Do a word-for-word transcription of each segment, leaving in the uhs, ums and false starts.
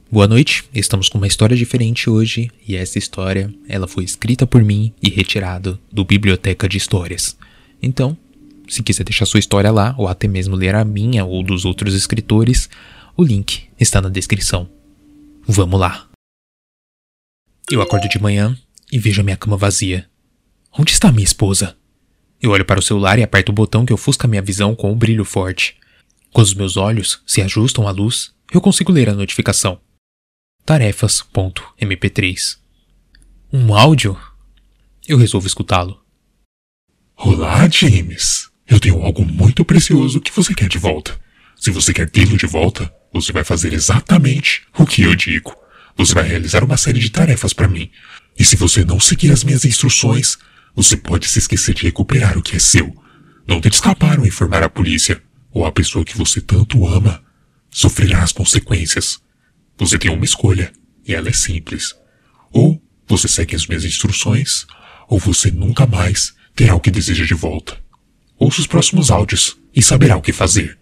Boa noite, estamos com uma história diferente hoje e essa história ela foi escrita por mim e retirada do Biblioteca de Histórias. Então, se quiser deixar sua história lá ou até mesmo ler a minha ou dos outros escritores, o link está na descrição. Vamos lá. Eu acordo de manhã e vejo a minha cama vazia. Onde está minha esposa? Eu olho para o celular e aperto o botão que ofusca minha visão com um brilho forte. Quando os meus olhos se ajustam à luz, eu consigo ler a notificação. Tarefas ponto M P três. Um áudio? Eu resolvo escutá-lo. Olá, James. Eu tenho algo muito precioso que você quer de volta. Se você quer tê-lo de volta, você vai fazer exatamente o que eu digo. Você vai realizar uma série de tarefas para mim. E se você não seguir as minhas instruções, você pode se esquecer de recuperar o que é seu. Não tente escapar ou informar a polícia, ou a pessoa que você tanto ama sofrerá as consequências. Você tem uma escolha, e ela é simples. Ou você segue as minhas instruções, ou você nunca mais terá o que deseja de volta. Ouça os próximos áudios e saberá o que fazer.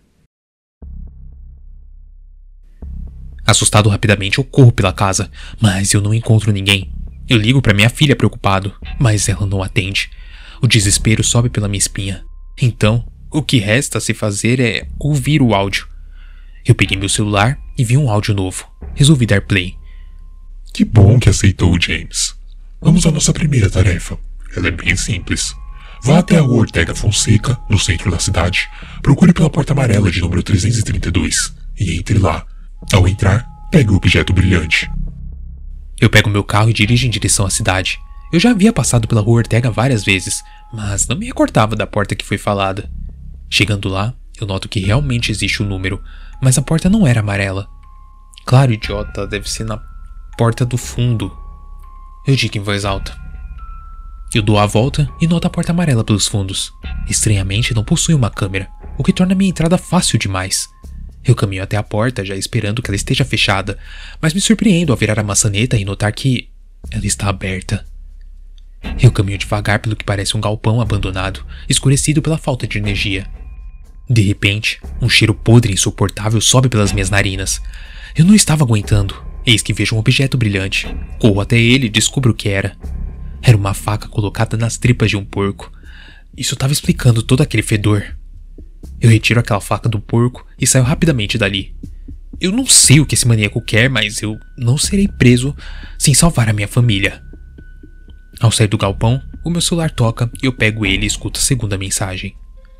Assustado rapidamente eu corro pela casa, mas eu não encontro ninguém. Eu ligo para minha filha preocupado, mas ela não atende. O desespero sobe pela minha espinha. Então, o que resta a se fazer é ouvir o áudio. Eu peguei meu celular e vi um áudio novo. Resolvi dar play. Que bom que aceitou, James. Vamos à nossa primeira tarefa. Ela é bem simples. Vá até a Rua Ortega Fonseca, no centro da cidade. Procure pela porta amarela de número trezentos e trinta e dois e entre lá. Ao entrar, pegue o objeto brilhante. Eu pego meu carro e dirijo em direção à cidade. Eu já havia passado pela Rua Ortega várias vezes, mas não me recordava da porta que foi falada. Chegando lá, eu noto que realmente existe o número, mas a porta não era amarela. Claro, idiota, deve ser na porta do fundo. Eu digo em voz alta. Eu dou a volta e noto a porta amarela pelos fundos. Estranhamente, não possui uma câmera, o que torna minha entrada fácil demais. Eu caminho até a porta, já esperando que ela esteja fechada, mas me surpreendo ao virar a maçaneta e notar que ela está aberta. Eu caminho devagar pelo que parece um galpão abandonado, escurecido pela falta de energia. De repente, um cheiro podre e insuportável sobe pelas minhas narinas. Eu não estava aguentando. Eis que vejo um objeto brilhante. Corro até ele e descubro o que era. Era uma faca colocada nas tripas de um porco. Isso estava explicando todo aquele fedor. Eu retiro aquela faca do porco e saio rapidamente dali. Eu não sei o que esse maníaco quer, mas eu não serei preso sem salvar a minha família. Ao sair do galpão, o meu celular toca e eu pego ele e escuto a segunda mensagem.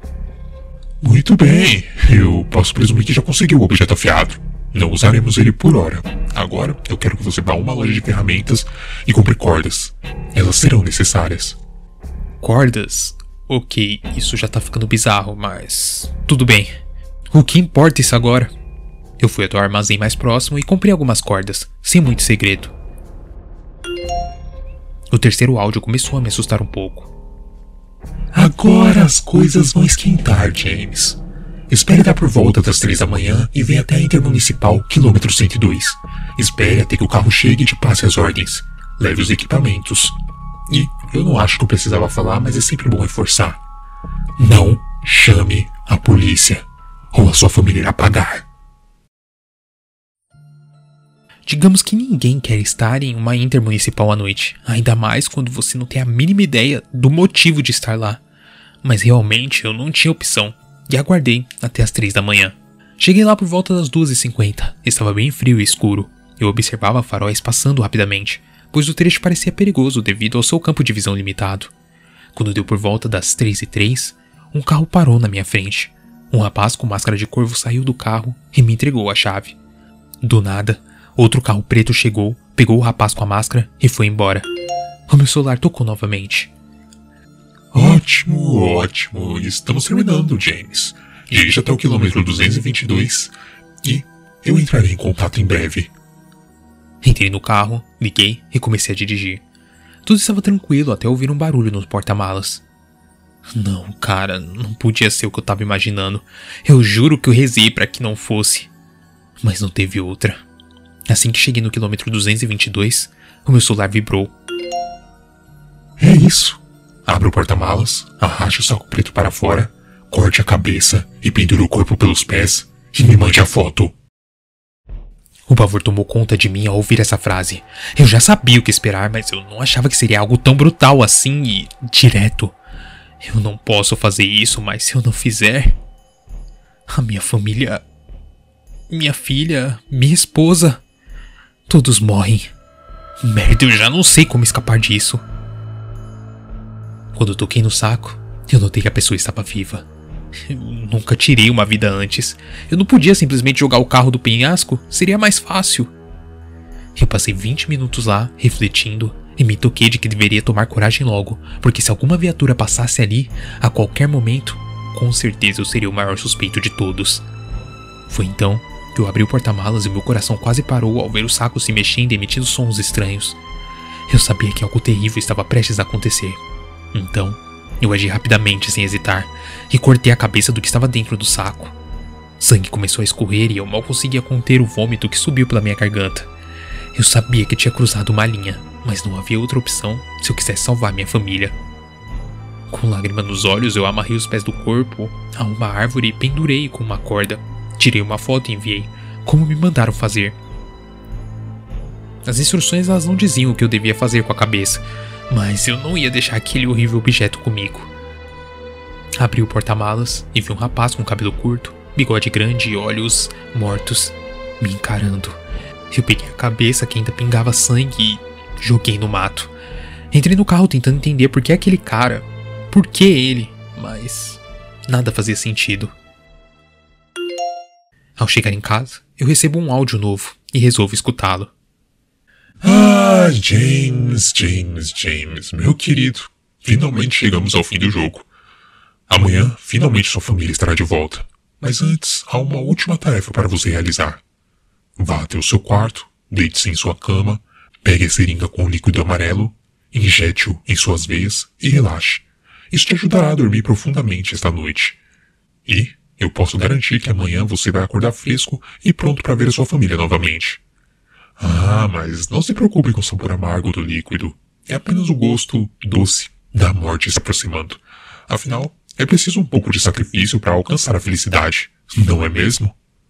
Muito bem, eu posso presumir que já conseguiu o objeto afiado. Não usaremos ele por hora. Agora, eu quero que você vá a uma loja de ferramentas e compre cordas. Elas serão necessárias. Cordas? Ok, isso já tá ficando bizarro, mas... tudo bem. O que importa isso agora? Eu fui até o armazém mais próximo e comprei algumas cordas, sem muito segredo. O terceiro áudio começou a me assustar um pouco. Agora as coisas vão esquentar, James. Espere dar por volta das três da manhã e venha até a Intermunicipal, quilômetro cento e dois. Espere até que o carro chegue e te passe as ordens. Leve os equipamentos. E eu não acho que eu precisava falar, mas é sempre bom reforçar. Não chame a polícia, ou a sua família irá pagar. Digamos que ninguém quer estar em uma intermunicipal à noite, ainda mais quando você não tem a mínima ideia do motivo de estar lá. Mas realmente eu não tinha opção, e aguardei até as três da manhã. Cheguei lá por volta das duas e cinquenta, estava bem frio e escuro. Eu observava faróis passando rapidamente, pois o trecho parecia perigoso devido ao seu campo de visão limitado. Quando deu por volta das três e três, um carro parou na minha frente. Um rapaz com máscara de corvo saiu do carro e me entregou a chave. Do nada, outro carro preto chegou, pegou o rapaz com a máscara e foi embora. O meu celular tocou novamente. Ótimo, ótimo. Estamos terminando, James. Dirija até o quilômetro duzentos e vinte e dois e eu entrarei em contato em breve. Entrei no carro, liguei e comecei a dirigir. Tudo estava tranquilo até ouvir um barulho no porta-malas. Não, cara, não podia ser o que eu estava imaginando. Eu juro que eu rezei para que não fosse. Mas não teve outra. Assim que cheguei no quilômetro duzentos e vinte e dois, o meu celular vibrou. É isso. Abra o porta-malas, arraste o saco preto para fora, corte a cabeça e pendure o corpo pelos pés e me mande a foto. O pavor tomou conta de mim ao ouvir essa frase. Eu já sabia o que esperar, mas eu não achava que seria algo tão brutal assim e direto. Eu não posso fazer isso, mas se eu não fizer... A minha família... Minha filha... Minha esposa... Todos morrem. Merda, eu já não sei como escapar disso. Quando eu toquei no saco, eu notei que a pessoa estava viva. Eu nunca tirei uma vida antes. Eu não podia simplesmente jogar o carro do penhasco, seria mais fácil. Eu passei vinte minutos lá, refletindo, e me toquei de que deveria tomar coragem logo, porque se alguma viatura passasse ali, a qualquer momento, com certeza eu seria o maior suspeito de todos. Foi então que eu abri o porta-malas e meu coração quase parou ao ver o saco se mexendo e emitindo sons estranhos. Eu sabia que algo terrível estava prestes a acontecer. Então, eu agi rapidamente, sem hesitar, e cortei a cabeça do que estava dentro do saco. Sangue começou a escorrer e eu mal conseguia conter o vômito que subiu pela minha garganta. Eu sabia que tinha cruzado uma linha, mas não havia outra opção se eu quisesse salvar minha família. Com lágrimas nos olhos, eu amarrei os pés do corpo a uma árvore e pendurei com uma corda. Tirei uma foto e enviei, como me mandaram fazer. As instruções elas não diziam o que eu devia fazer com a cabeça, mas eu não ia deixar aquele horrível objeto comigo. Abri o porta-malas e vi um rapaz com cabelo curto, bigode grande e olhos mortos, me encarando. Eu peguei a cabeça que ainda pingava sangue e joguei no mato. Entrei no carro tentando entender por que aquele cara, por que ele, mas nada fazia sentido. Ao chegar em casa, eu recebo um áudio novo e resolvo escutá-lo. Ah, James, James, James, meu querido. Finalmente chegamos ao fim do jogo. Amanhã, finalmente sua família estará de volta. Mas antes, há uma última tarefa para você realizar. Vá até o seu quarto, deite-se em sua cama, pegue a seringa com o líquido amarelo, injete-o em suas veias e relaxe. Isso te ajudará a dormir profundamente esta noite. E eu posso garantir que amanhã você vai acordar fresco e pronto para ver a sua família novamente. Ah, mas não se preocupe com o sabor amargo do líquido. É apenas o gosto doce da morte se aproximando. Afinal, é preciso um pouco de sacrifício para alcançar a felicidade, não é mesmo?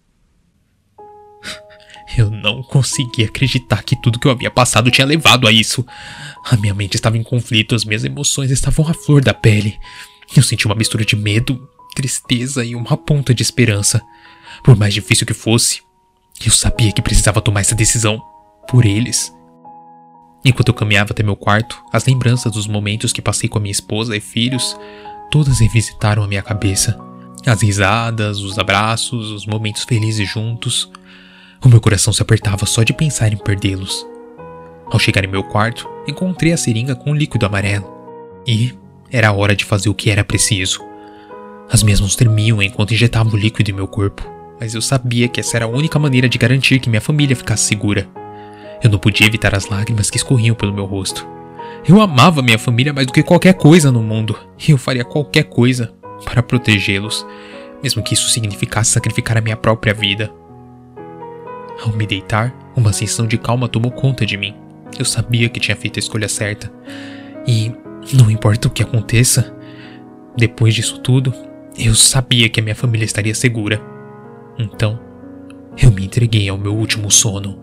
Eu não conseguia acreditar que tudo que eu havia passado tinha levado a isso. A minha mente estava em conflito, as minhas emoções estavam à flor da pele. Eu senti uma mistura de medo, tristeza e uma ponta de esperança. Por mais difícil que fosse, eu sabia que precisava tomar essa decisão por eles. Enquanto eu caminhava até meu quarto, as lembranças dos momentos que passei com a minha esposa e filhos, todas revisitaram a minha cabeça. As risadas, os abraços, os momentos felizes juntos. O meu coração se apertava só de pensar em perdê-los. Ao chegar em meu quarto, encontrei a seringa com o líquido amarelo. E era a hora de fazer o que era preciso. As minhas mãos tremiam enquanto injetava o líquido em meu corpo, mas eu sabia que essa era a única maneira de garantir que minha família ficasse segura. Eu não podia evitar as lágrimas que escorriam pelo meu rosto. Eu amava minha família mais do que qualquer coisa no mundo, e eu faria qualquer coisa para protegê-los, mesmo que isso significasse sacrificar a minha própria vida. Ao me deitar, uma sensação de calma tomou conta de mim. Eu sabia que tinha feito a escolha certa. E, não importa o que aconteça, depois disso tudo, eu sabia que a minha família estaria segura. Então, eu me entreguei ao meu último sono.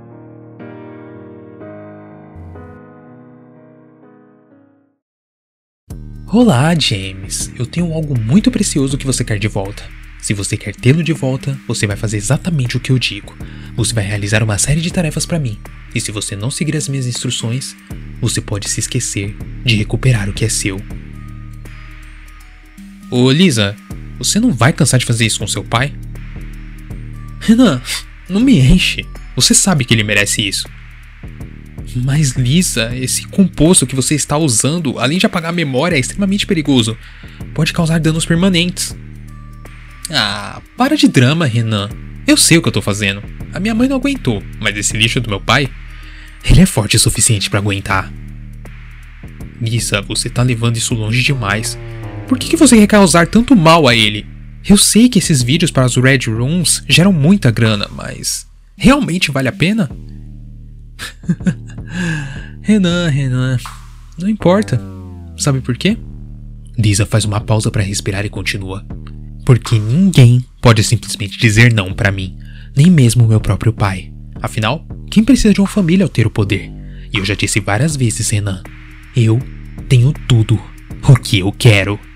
Olá, James. Eu tenho algo muito precioso que você quer de volta. Se você quer tê-lo de volta, você vai fazer exatamente o que eu digo. Você vai realizar uma série de tarefas para mim. E se você não seguir as minhas instruções, você pode se esquecer de recuperar o que é seu. Ô, Lisa, você não vai cansar de fazer isso com seu pai? Renan, não me enche. Você sabe que ele merece isso. Mas, Lisa, esse composto que você está usando, além de apagar a memória, é extremamente perigoso. Pode causar danos permanentes. Ah, para de drama, Renan. Eu sei o que eu tô fazendo. A minha mãe não aguentou, mas esse lixo do meu pai, ele é forte o suficiente pra aguentar. Lisa, você tá levando isso longe demais. Por que, que você quer causar tanto mal a ele? Eu sei que esses vídeos para as Red Rooms geram muita grana, mas realmente vale a pena? Renan, Renan, não importa. Sabe por quê? Lisa faz uma pausa para respirar e continua. Porque ninguém pode simplesmente dizer não pra mim, nem mesmo meu próprio pai. Afinal, quem precisa de uma família ao ter o poder? E eu já disse várias vezes, Renan, eu tenho tudo o que eu quero.